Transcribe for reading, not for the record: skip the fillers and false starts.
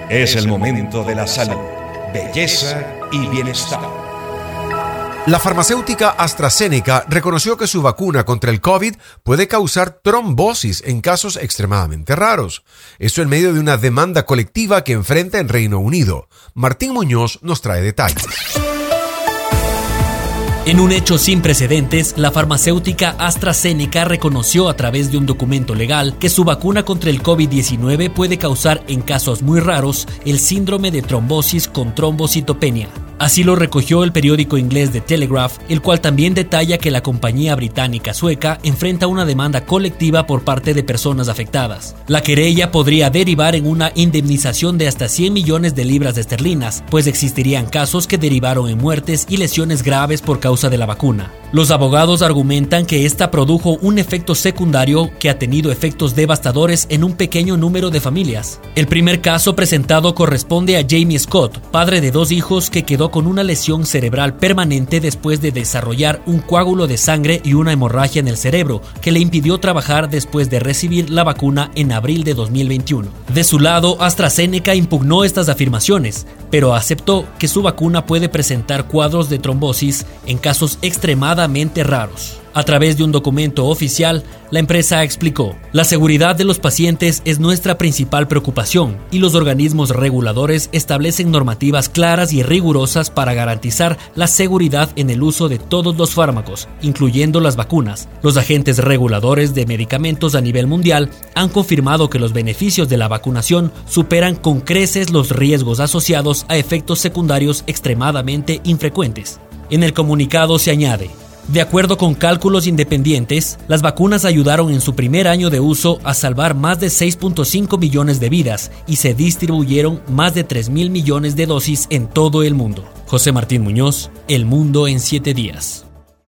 Es el momento de la salud, belleza y bienestar. La farmacéutica AstraZeneca reconoció que su vacuna contra el COVID puede causar trombosis en casos extremadamente raros. Esto en medio de una demanda colectiva que enfrenta en Reino Unido. Martín Muñoz nos trae detalles. En un hecho sin precedentes, la farmacéutica AstraZeneca reconoció a través de un documento legal que su vacuna contra el COVID-19 puede causar, en casos muy raros, el síndrome de trombosis con trombocitopenia. Así lo recogió el periódico inglés The Telegraph, el cual también detalla que la compañía británica sueca enfrenta una demanda colectiva por parte de personas afectadas. La querella podría derivar en una indemnización de hasta 100 millones de libras esterlinas, pues existirían casos que derivaron en muertes y lesiones graves por causa de la vacuna. Los abogados argumentan que esta produjo un efecto secundario que ha tenido efectos devastadores en un pequeño número de familias. El primer caso presentado corresponde a Jamie Scott, padre de 2 hijos que quedó con una lesión cerebral permanente después de desarrollar un coágulo de sangre y una hemorragia en el cerebro que le impidió trabajar después de recibir la vacuna en abril de 2021. De su lado, AstraZeneca impugnó estas afirmaciones, pero aceptó que su vacuna puede presentar cuadros de trombosis en casos extremadamente raros. A través de un documento oficial, la empresa explicó: la seguridad de los pacientes es nuestra principal preocupación y los organismos reguladores establecen normativas claras y rigurosas para garantizar la seguridad en el uso de todos los fármacos, incluyendo las vacunas. Los agentes reguladores de medicamentos a nivel mundial han confirmado que los beneficios de la vacunación superan con creces los riesgos asociados a efectos secundarios extremadamente infrecuentes. En el comunicado se añade: de acuerdo con cálculos independientes, las vacunas ayudaron en su primer año de uso a salvar más de 6.5 millones de vidas y se distribuyeron más de 3.000 millones de dosis en todo el mundo. José Martín Muñoz, El Mundo en 7 días.